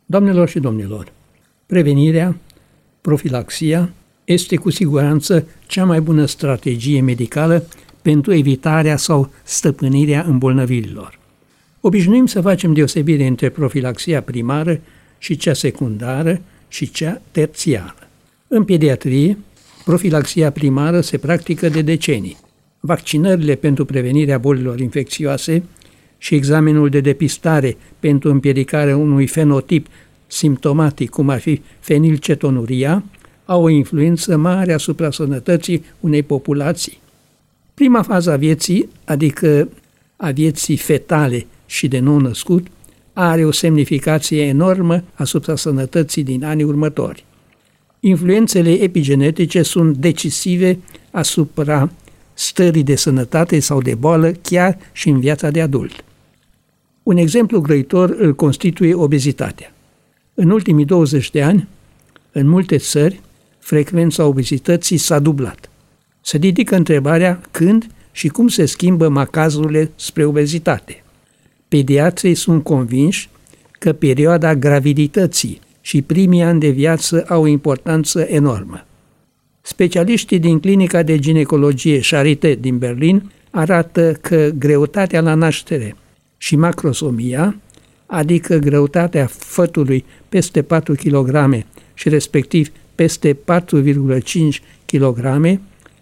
Doamnelor și domnilor, prevenirea, profilaxia este cu siguranță cea mai bună strategie medicală pentru evitarea sau stăpânirea îmbolnăvirilor. Obișnuim să facem deosebire între profilaxia primară și cea secundară și cea terțiară. În pediatrie, profilaxia primară se practică de decenii. Vaccinările pentru prevenirea bolilor infecțioase și examenul de depistare pentru împiedicarea unui fenotip simptomatic, cum ar fi fenilcetonuria, au o influență mare asupra sănătății unei populații. Prima fază a vieții, adică a vieții fetale și de nou-născut, are o semnificație enormă asupra sănătății din anii următori. Influențele epigenetice sunt decisive asupra stării de sănătate sau de boală chiar și în viața de adult. Un exemplu grăitor îl constituie obezitatea. În ultimii 20 de ani, în multe țări, frecvența obezității s-a dublat. Se ridică întrebarea când și cum se schimbă macazurile spre obezitate. Pediatrii sunt convinși că perioada gravidității și primii ani de viață au o importanță enormă. Specialiștii din clinica de ginecologie Charité din Berlin arată că greutatea la naștere și macrosomia, adică greutatea fătului peste 4 kg și respectiv peste 4,5 kg,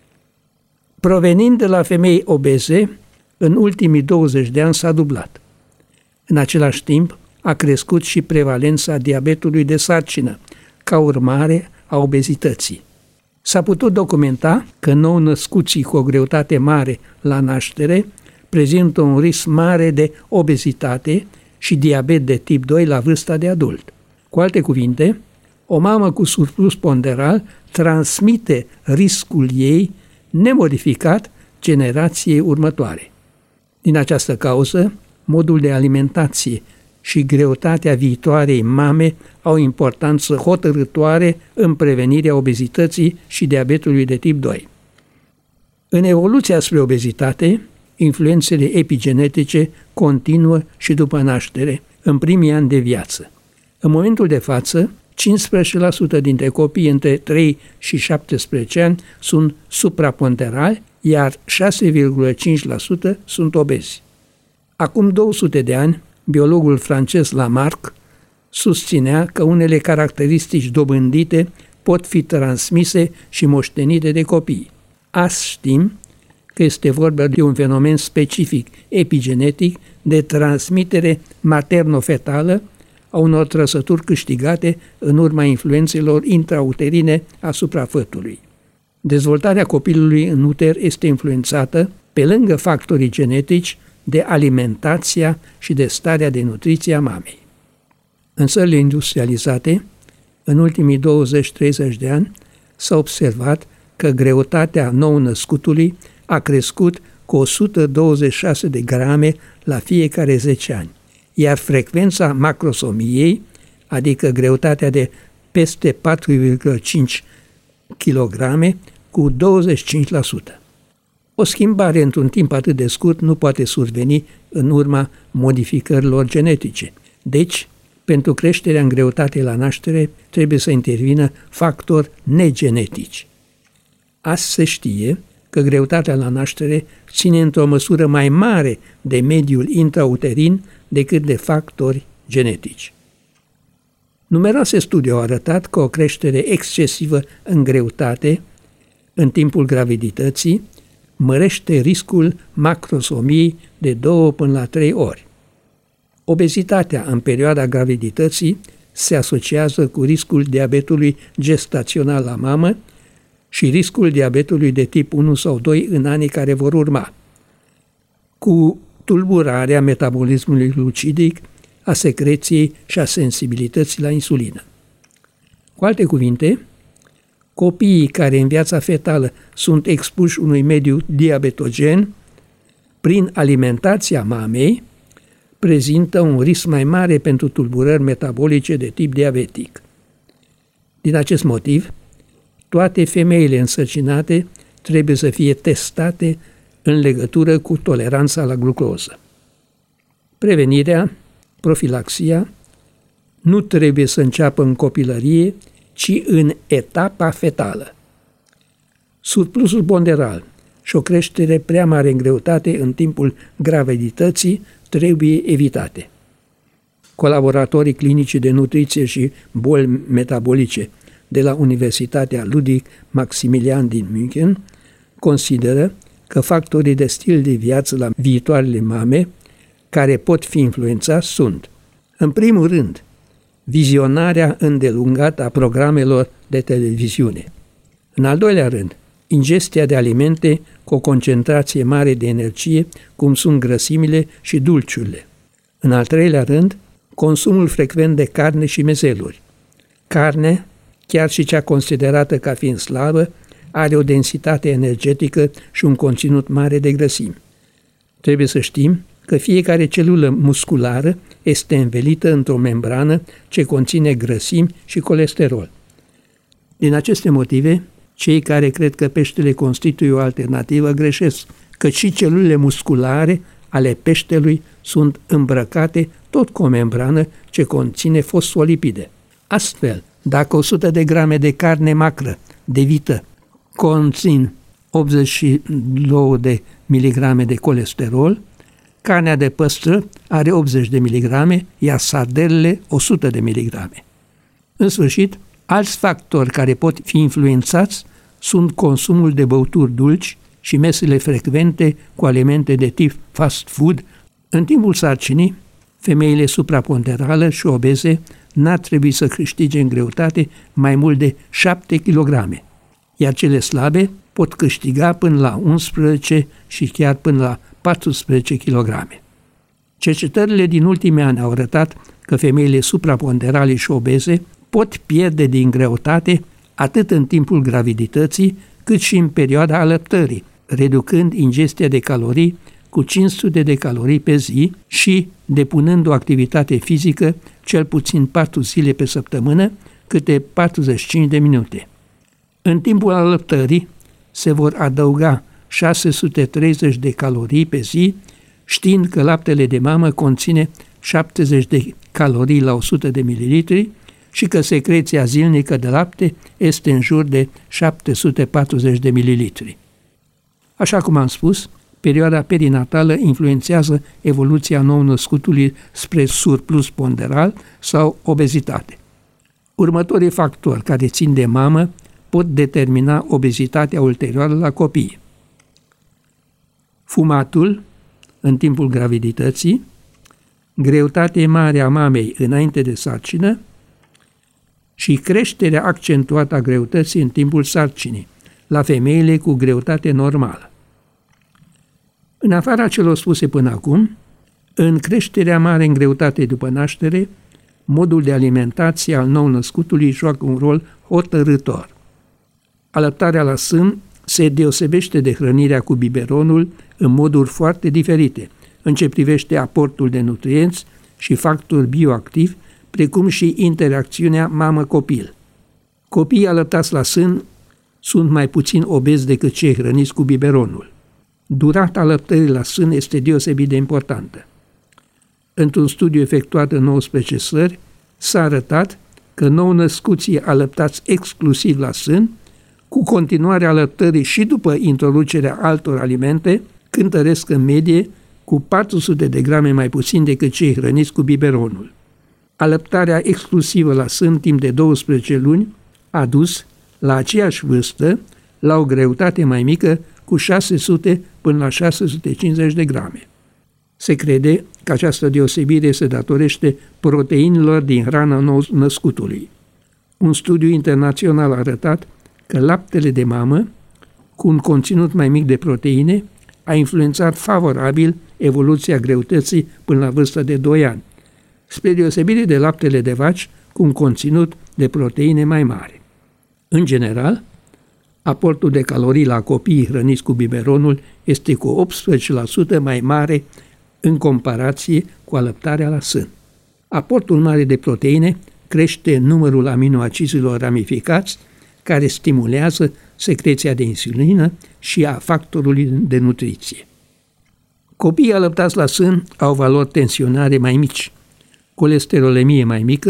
provenind de la femei obeze, în ultimii 20 de ani s-a dublat. În același timp, a crescut și prevalența diabetului de sarcină, ca urmare a obezității. S-a putut documenta că nou-născuții cu o greutate mare la naștere prezintă un risc mare de obezitate și diabet de tip 2 la vârsta de adult. Cu alte cuvinte, o mamă cu surplus ponderal transmite riscul ei nemodificat generației următoare. Din această cauză, modul de alimentație și greutatea viitoarei mame au importanță hotărâtoare în prevenirea obezității și diabetului de tip 2. În evoluția spre obezitate, influențele epigenetice continuă și după naștere, în primii ani de viață. În momentul de față, 15% dintre copii între 3 și 17 ani sunt supraponderali, iar 6,5% sunt obezi. Acum 200 de ani, biologul francez Lamarck susținea că unele caracteristici dobândite pot fi transmise și moștenite de copii. Azi știm că este vorba de un fenomen specific epigenetic de transmitere materno-fetală a unor trăsături câștigate în urma influențelor intrauterine asupra fătului. Dezvoltarea copilului în uter este influențată, pe lângă factorii genetici, de alimentația și de starea de nutriție a mamei. În țările industrializate, în ultimii 20-30 de ani, s-a observat că greutatea nou-născutului a crescut cu 126 de grame la fiecare 10 ani, iar frecvența macrosomiei, adică greutatea de peste 4,5 kg, cu 25%. O schimbare într-un timp atât de scurt nu poate surveni în urma modificărilor genetice. Deci, pentru creșterea în greutate la naștere, trebuie să intervină factori negenetici. Azi se știe că greutatea la naștere ține într-o măsură mai mare de mediul intrauterin decât de factori genetici. Numeroase studii au arătat că o creștere excesivă în greutate în timpul gravidității mărește riscul macrosomiei de 2 până la 3 ori. Obezitatea în perioada gravidității se asociază cu riscul diabetului gestațional la mamă și riscul diabetului de tip 1 sau 2 în anii care vor urma, cu tulburarea metabolismului glucidic, a secreției și a sensibilității la insulină. Cu alte cuvinte, copiii care în viața fetală sunt expuși unui mediu diabetogen, prin alimentația mamei, prezintă un risc mai mare pentru tulburări metabolice de tip diabetic. Din acest motiv, toate femeile însărcinate trebuie să fie testate în legătură cu toleranța la glucoză. Prevenirea, profilaxia, nu trebuie să înceapă în copilărie, ci în etapa fetală. Surplusul ponderal și o creștere prea mare în greutate în timpul gravidității trebuie evitate. Colaboratorii clinici de nutriție și boli metabolice de la Universitatea Ludwig Maximilian din München consideră că factorii de stil de viață la viitoarele mame care pot fi influențați sunt, în primul rând, vizionarea îndelungată a programelor de televiziune. În al doilea rând, ingestia de alimente cu o concentrație mare de energie, cum sunt grăsimile și dulciurile. În al treilea rând, consumul frecvent de carne și mezeluri. Carnea, chiar și cea considerată ca fiind slabă, are o densitate energetică și un conținut mare de grăsimi. Trebuie să știm că fiecare celulă musculară este învelită într-o membrană ce conține grăsimi și colesterol. Din aceste motive, cei care cred că peștele constituie o alternativă greșesc, căci și celulele musculare ale peștelui sunt îmbrăcate tot cu o membrană ce conține fosfolipide. Astfel, dacă 100 de grame de carne macră de vită conțin 82 de miligrame de colesterol, carnea de păstră are 80 de miligrame, iar sardelele 100 de miligrame. În sfârșit, alți factori care pot fi influențați sunt consumul de băuturi dulci și mesele frecvente cu alimente de tip fast food. În timpul sarcinii, femeile supraponderale și obeze n-ar trebui să câștige în greutate mai mult de 7 kg, iar cele slabe pot câștiga până la 11 și chiar până la 14 kg. Cercetările din ultimii ani au arătat că femeile supraponderale și obeze pot pierde din greutate atât în timpul gravidității, cât și în perioada alăptării, reducând ingestia de calorii cu 500 de calorii pe zi și depunând o activitate fizică cel puțin 4 zile pe săptămână, câte 45 de minute. În timpul alăptării se vor adăuga 630 de calorii pe zi, știind că laptele de mamă conține 70 de calorii la 100 de mililitri și că secreția zilnică de lapte este în jur de 740 de mililitri. Așa cum am spus, perioada perinatală influențează evoluția nou-născutului spre surplus ponderal sau obezitate. Următorii factori care țin de mamă pot determina obezitatea ulterioară la copii. Fumatul în timpul gravidității, greutatea mare a mamei înainte de sarcină și creșterea accentuată a greutății în timpul sarcinii, la femeile cu greutate normală. În afara celor spuse până acum, în creșterea mare în greutate după naștere, modul de alimentație al nou-născutului joacă un rol hotărâtor. Alăptarea la sân se deosebește de hrănirea cu biberonul în moduri foarte diferite, în ce privește aportul de nutrienți și factori bioactivi, precum și interacțiunea mamă-copil. Copiii alăptați la sân sunt mai puțin obezi decât cei hrăniți cu biberonul. Durata alăptării la sân este deosebit de importantă. Într-un studiu efectuat în 19 țări, s-a arătat că nou-născuții alăptați exclusiv la sân, cu continuarea alăptării și după introducerea altor alimente, cântăresc în medie cu 400 de grame mai puțin decât cei hrăniți cu biberonul. Alăptarea exclusivă la sân timp de 12 luni a dus, la aceeași vârstă, la o greutate mai mică cu 600 până la 650 de grame. Se crede că această deosebire se datorește proteinilor din hrana nou-născutului. Un studiu internațional a arătat că laptele de mamă, cu un conținut mai mic de proteine, a influențat favorabil evoluția greutății până la vârsta de 2 ani, spre deosebire de laptele de vaci cu un conținut de proteine mai mare. În general, aportul de calorii la copiii hrăniți cu biberonul este cu 18% mai mare în comparație cu alăptarea la sân. Aportul mare de proteine crește numărul aminoacizilor ramificați care stimulează secreția de insulină și a factorului de nutriție. Copiii alăptați la sân au valori tensionare mai mici, colesterolemie mai mică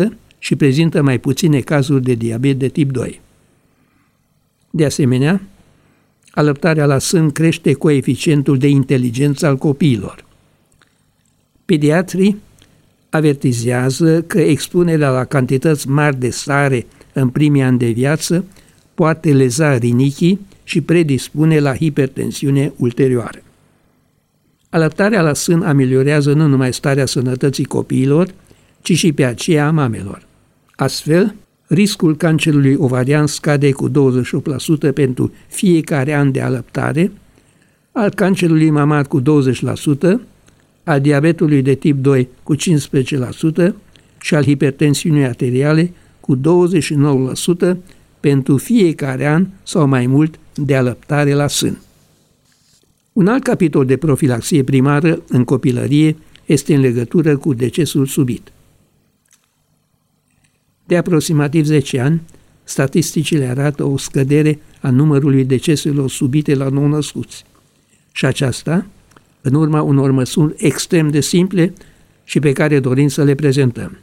și prezintă mai puține cazuri de diabet de tip 2. De asemenea, alăptarea la sân crește coeficientul de inteligență al copiilor. Pediatrii avertizează că expunerea la cantități mari de sare în primii ani de viață poate leza rinichii și predispune la hipertensiune ulterioară. Alăptarea la sân ameliorează nu numai starea sănătății copiilor, ci și pe aceea a mamelor. Astfel, riscul cancerului ovarian scade cu 28% pentru fiecare an de alăptare, al cancerului mamar cu 20%, al diabetului de tip 2 cu 15% și al hipertensiunii arteriale cu 29% pentru fiecare an sau mai mult de alăptare la sân. Un alt capitol de profilaxie primară în copilărie este în legătură cu decesul subit. De aproximativ 10 ani, statisticile arată o scădere a numărului deceselor subite la nou-născuți. Și aceasta în urma unor măsuri extrem de simple și pe care dorim să le prezentăm.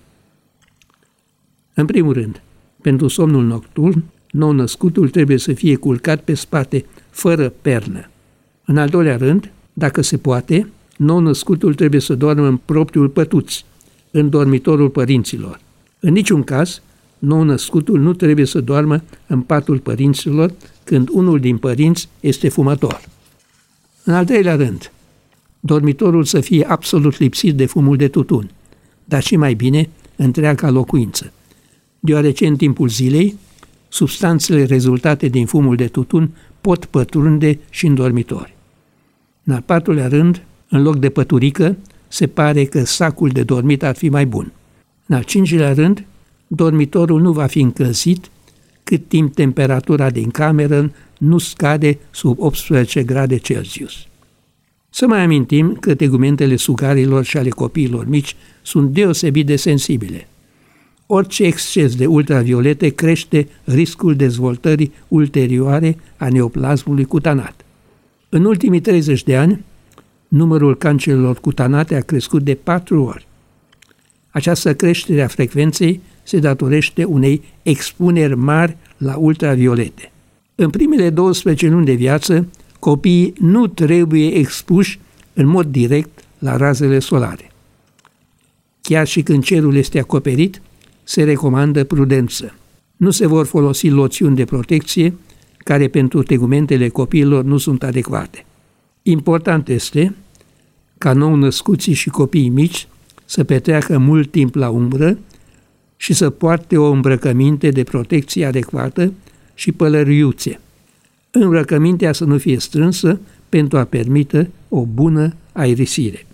În primul rând, pentru somnul nocturn, nou-născutul trebuie să fie culcat pe spate, fără pernă. În al doilea rând, dacă se poate, nou-născutul trebuie să doarmă în propriul pătuț, în dormitorul părinților. În niciun caz, nou-născutul nu trebuie să doarmă în patul părinților când unul din părinți este fumător. În al treilea rând, dormitorul să fie absolut lipsit de fumul de tutun, dar și mai bine întreaga locuință, deoarece în timpul zilei, substanțele rezultate din fumul de tutun pot pătrunde și în dormitori. În al patrulea rând, în loc de păturică, se pare că sacul de dormit ar fi mai bun. În al cincilea rând, dormitorul nu va fi încălzit cât timp temperatura din cameră nu scade sub 18 grade Celsius. Să mai amintim că tegumentele sugarilor și ale copiilor mici sunt deosebit de sensibile. Orice exces de ultraviolete crește riscul dezvoltării ulterioare a neoplasmului cutanat. În ultimii 30 de ani, numărul cancerelor cutanate a crescut de 4 ori. Această creștere a frecvenței se datorește unei expuneri mari la ultraviolete. În primele 12 luni de viață, copiii nu trebuie expuși în mod direct la razele solare. Chiar și când cerul este acoperit, se recomandă prudență. Nu se vor folosi loțiuni de protecție care pentru tegumentele copiilor nu sunt adecvate. Important este ca nou-născuții și copiii mici să petreacă mult timp la umbră și să poarte o îmbrăcăminte de protecție adecvată și pălăriuțe. Îmbrăcămintea să nu fie strânsă pentru a permite o bună aerisire.